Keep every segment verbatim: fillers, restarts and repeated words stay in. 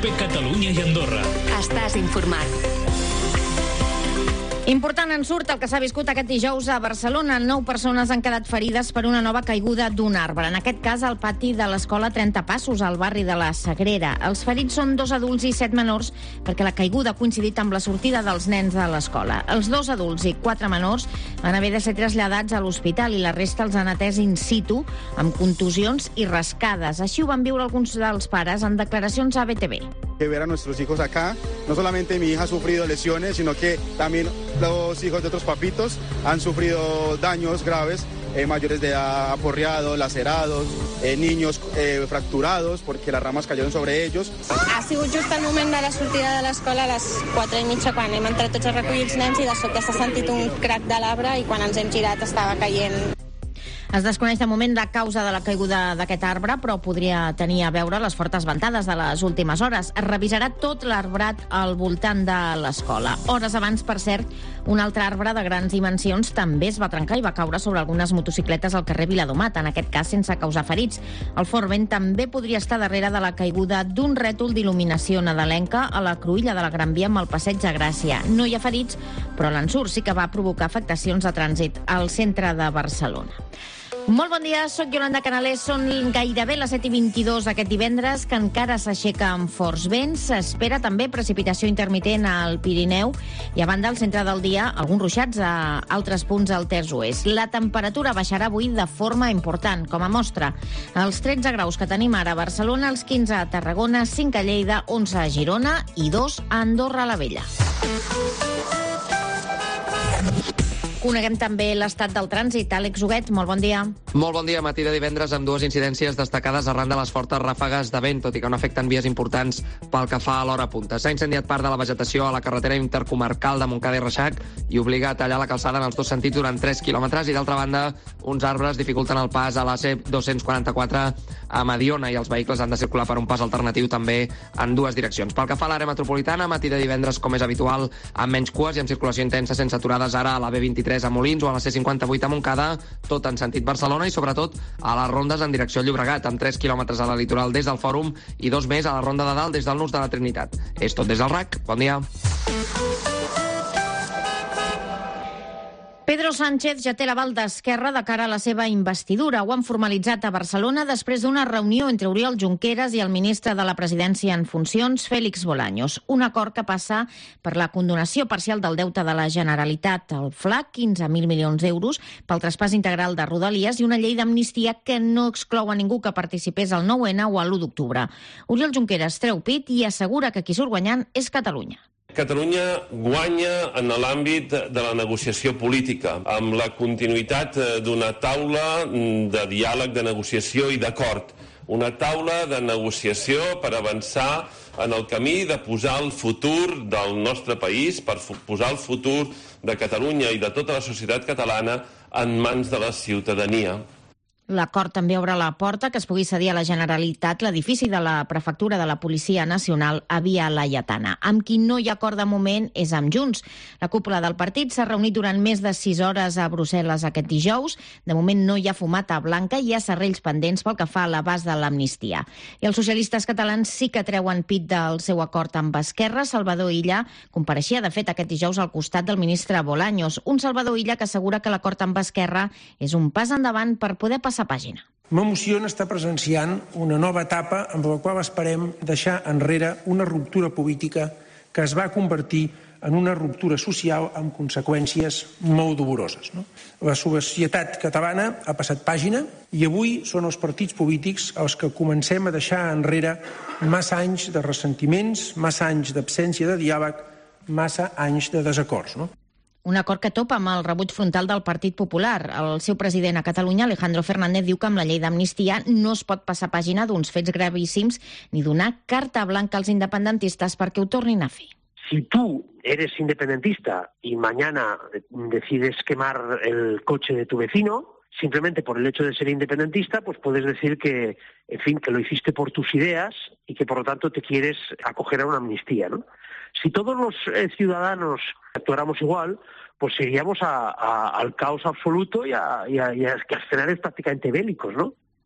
COPE Catalunya i Andorra. Estàs informat. Important ensurt el que s'ha viscut aquest dijous a Barcelona. Nou persones han quedat ferides per una nova caiguda d'un arbre. En aquest cas, al pati de l'escola trenta Passos, al barri de la Sagrera. Els ferits són dos adults i set menors, perquè la caiguda ha coincidit amb la sortida dels nens de l'escola. Els dos adults i quatre menors van haver de ser traslladats a l'hospital i la resta els han atès in situ, amb contusions i rascades. Així ho van viure alguns dels pares en declaracions a B T V. Que ver a nuestros hijos acá, no solamente mi hija ha sufrido lesiones, sino que también los hijos de otros papitos han sufrido daños graves, eh, mayores de edad aporreados, lacerados, eh, niños eh, fracturados porque las ramas cayeron sobre ellos. Ha sigut just el moment de la sortida de l'escola a les quatre i mitja, quan hem entrat tots a recollir els nens, i de sobte s'ha sentit un crac de l'arbre i quan ens hem girat estava caient. Es desconeix de moment la causa de la caiguda d'aquest arbre, però podria tenir a veure les fortes ventades de les últimes hores. Es revisarà tot l'arbrat al voltant de l'escola. Hores abans, per cert, un altre arbre de grans dimensions també es va trencar i va caure sobre algunes motocicletes al carrer Viladomat, en aquest cas sense causar ferits. El fort vent també podria estar darrere de la caiguda d'un rètol d'il·luminació nadalenca a la cruïlla de la Gran Via amb el Passeig de Gràcia. No hi ha ferits, però l'ensurt sí que va provocar afectacions de trànsit al centre de Barcelona. Molt bon dia, soc Yolanda Canalés. Són gairebé les set i vint-i-dos aquest divendres, que encara s'aixeca amb forts vents. S'espera també precipitació intermitent al Pirineu i, a banda, al centre del dia, alguns ruixats a altres punts al Terç Oest. La temperatura baixarà avui de forma important, com a mostra. Els tretze graus que tenim ara a Barcelona, els quinze a Tarragona, cinc a Lleida, onze a Girona i dos a Andorra la Vella. Coneguem també l'estat del trànsit. Àlex Huguet, molt bon dia. Molt bon dia. Matí de divendres amb dues incidències destacades arran de les fortes ràfegues de vent, tot i que no afecten vies importants pel que fa a l'hora punta. S'ha incendiat part de la vegetació a la carretera intercomarcal de Montcada i Reixac i obliga a tallar la calçada en els dos sentits durant tres quilòmetres i, d'altra banda, uns arbres dificulten el pas a la C dos-cents quaranta-quatre a Mediona i els vehicles han de circular per un pas alternatiu també en dues direccions. Pel que fa a l'àrea metropolitana, matí de divendres, com és habitual, amb menys cues i amb circulació intensa sense aturades ara a la B vint-i-tres a Molins o a la C cinquanta-vuit a Montcada, tot en sentit Barcelona i sobretot a les rondes en direcció a Llobregat, amb tres quilòmetres a la litoral des del Fòrum i dos més a la ronda de dalt des del Nus de la Trinitat. És tot des del R A C. Bon dia. Pedro Sánchez ja té l'aval d'Esquerra de cara a la seva investidura. Ho han formalitzat a Barcelona després d'una reunió entre Oriol Junqueras i el ministre de la Presidència en funcions, Félix Bolaños. Un acord que passa per la condonació parcial del deute de la Generalitat, el F L A C, quinze mil milions d'euros, pel traspàs integral de Rodalies i una llei d'amnistia que no exclou a ningú que participés al nou ene o a l'u d'octubre. Oriol Junqueras treu pit i assegura que qui surt guanyant és Catalunya. Catalunya guanya en l'àmbit de la negociació política, amb la continuïtat d'una taula de diàleg, de negociació i d'acord. Una taula de negociació per avançar en el camí de posar el futur del nostre país, per posar el futur de Catalunya i de tota la societat catalana en mans de la ciutadania. L'acord també obre la porta que es pugui cedir a la Generalitat l'edifici de la Prefectura de la Policia Nacional a Via Laietana. Amb qui no hi ha acord de moment és amb Junts. La cúpula del partit s'ha reunit durant més de sis hores a Brussel·les aquest dijous. De moment no hi ha fumata blanca i hi ha serrells pendents pel que fa a l'abast de l'amnistia. I els socialistes catalans sí que treuen pit del seu acord amb Esquerra. Salvador Illa compareixia, de fet, aquest dijous al costat del ministre Bolaños. Un Salvador Illa que assegura que l'acord amb Esquerra és un pas endavant per poder passar pàgina. M'emociona estar presenciant una nova etapa amb la qual esperem deixar enrere una ruptura política que es va convertir en una ruptura social amb conseqüències molt doloroses. No? La societat catalana ha passat pàgina i avui són els partits polítics els que comencem a deixar enrere massa anys de ressentiments, massa anys d'absència de diàleg, massa anys de desacords. No? Un acord que topa amb el rebuig frontal del Partit Popular. El seu president a Catalunya, Alejandro Fernández, diu que amb la llei d'amnistia no es pot passar pàgina d'uns fets gravíssims ni donar carta blanca als independentistes perquè ho tornin a fer. Si tú eres independentista y mañana decides quemar el coche de tu vecino, simplemente por el hecho de ser independentista, pues puedes decir que, en fin, que lo hiciste por tus ideas y que por lo tanto te quieres acoger a una amnistía, ¿no? Si todos los eh, ciudadanos actuáramos igual, pues iríamos a, a, al caos absoluto y a, y a, y a escenarios prácticamente bélicos, ¿no?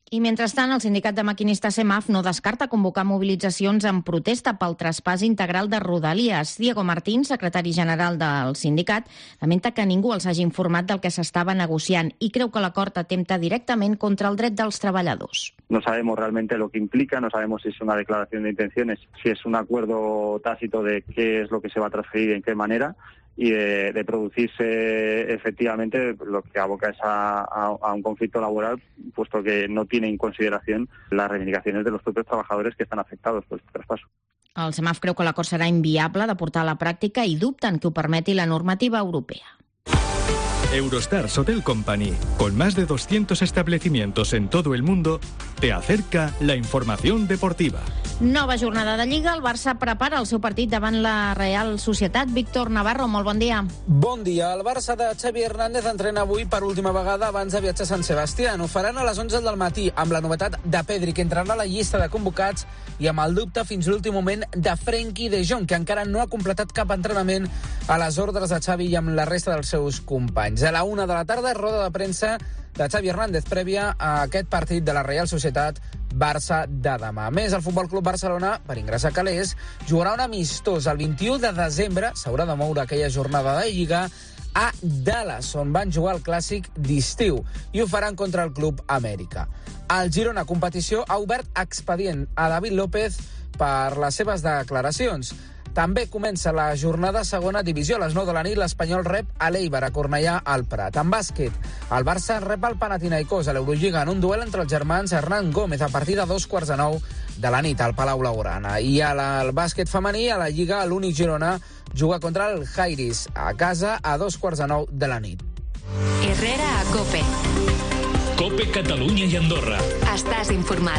I mentrestant, el sindicat de maquinistes CEMAF no descarta convocar mobilitzacions en protesta pel traspàs integral de Rodalies. Diego Martín, secretari general del sindicat, lamenta que ningú els hagi informat del que s'estava negociant i creu que l'acord atempta directament contra el dret dels treballadors. No sabemos realmente lo que implica, no sabemos si es una declaración de intenciones, si es un acuerdo tácito de qué es lo que se va a transferir y en qué manera, y de, de producirse efectivamente lo que aboca es a, a, a un conflicto laboral, puesto que no tiene en consideración las reivindicaciones de los propios trabajadores que están afectados por este traspaso. El CEMAF creu que l'acord serà inviable de portar a la pràctica i dubten que ho permeti la normativa europea. Eurostars Hotel Company, con más de doscientos establecimientos en todo el mundo, te acerca la información deportiva. Nova jornada de Lliga, el Barça prepara el seu partit davant la Real Societat. Víctor Navarro, molt bon dia. Bon dia. El Barça de Xavi Hernández entrena avui per última vegada abans de viatjar a Sant Sebastián. Ho faran a les onze del matí, amb la novetat de Pedri, que entrarà a la llista de convocats, i amb el dubte fins l'últim moment de Frenkie de Jong, que encara no ha completat cap entrenament a les ordres de Xavi i amb la resta dels seus companys. A la una de la tarda, roda de premsa de Xavi Hernández prèvia a aquest partit de la Real Societat Barça de demà. A més, el Futbol Club Barcelona, per ingressar calés, jugarà un amistós el vint-i-u de desembre, s'haurà de moure aquella jornada de Lliga, a Dallas, on van jugar el clàssic d'estiu, i ho faran contra el Club Amèrica. El Girona Competició ha obert expedient a David López per les seves declaracions. També comença la jornada segona divisió. A les nou de la nit, l'Espanyol rep a l'Eibar, a Cornellà, al Prat. En bàsquet, el Barça rep el Panathinaikos a l'Eurolliga en un duel entre els germans Hernán Gómez a partir de dos quarts de nou de la nit al Palau Blaugrana. I al bàsquet femení, a la Lliga, l'Únic Girona juga contra el Jairis a casa a dos quarts de nou de la nit. Herrera a COPE. COPE Catalunya i Andorra. Estàs informat.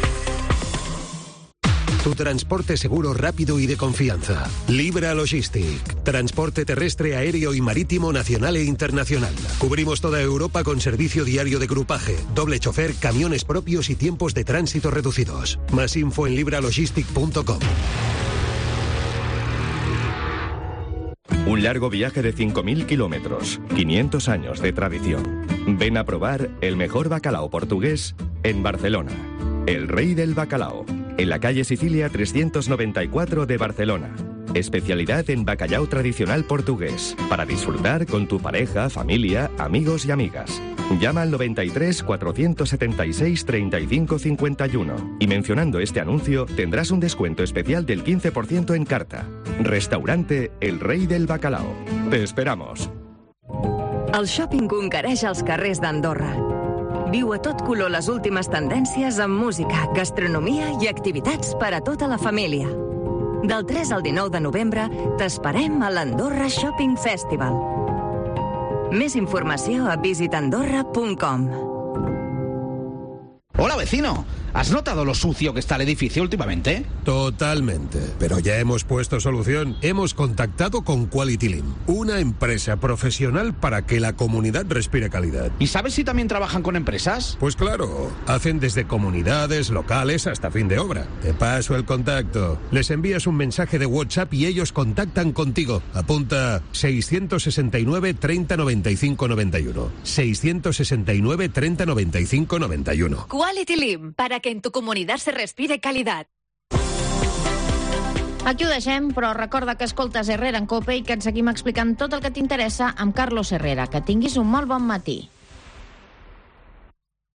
Tu transporte seguro, rápido y de confianza. Libra Logistic. Transporte terrestre, aéreo y marítimo nacional e internacional. Cubrimos toda Europa con servicio diario de grupaje, doble chofer, camiones propios y tiempos de tránsito reducidos. Más info en libralogistic punto com. Un largo viaje de cinco mil kilómetros, quinientos años de tradición. Ven a probar el mejor bacalao portugués en Barcelona. El Rey del Bacalao, en la calle Sicilia trescientos noventa y cuatro de Barcelona. Especialidad en bacalao tradicional portugués, para disfrutar con tu pareja, familia, amigos y amigas. Llama al noventa y tres, cuatrocientos setenta y seis, treinta y cinco cincuenta y uno y mencionando este anuncio tendrás un descuento especial del quince por ciento en carta. Restaurante El Rey del Bacalao. Te esperamos. El shopping conquereix els carrers d'Andorra. Viu a tot color les últimes tendències en música, gastronomia i activitats per a tota la família. Del tres al dinou de novembre t'esperem a l'Andorra Shopping Festival. Més informació a visit andorra punt com. Hola, vecino. ¿Has notado lo sucio que está el edificio últimamente? Totalmente. Pero ya hemos puesto solución. Hemos contactado con Quality Lim, una empresa profesional para que la comunidad respire calidad. ¿Y sabes si también trabajan con empresas? Pues claro. Hacen desde comunidades, locales, hasta fin de obra. Te paso el contacto. Les envías un mensaje de WhatsApp y ellos contactan contigo. Apunta seiscientos sesenta y nueve, treinta, noventa y cinco, noventa y uno. seiscientos sesenta y nueve, treinta, noventa y cinco, noventa y uno. Quality Lim, para que en tu comunidad se respire calidad. Aquí ho deixem, però recorda que escoltes Herrera en COPE i que et seguim explicant tot el que t'interessa amb Carlos Herrera. Que tinguis un molt bon matí.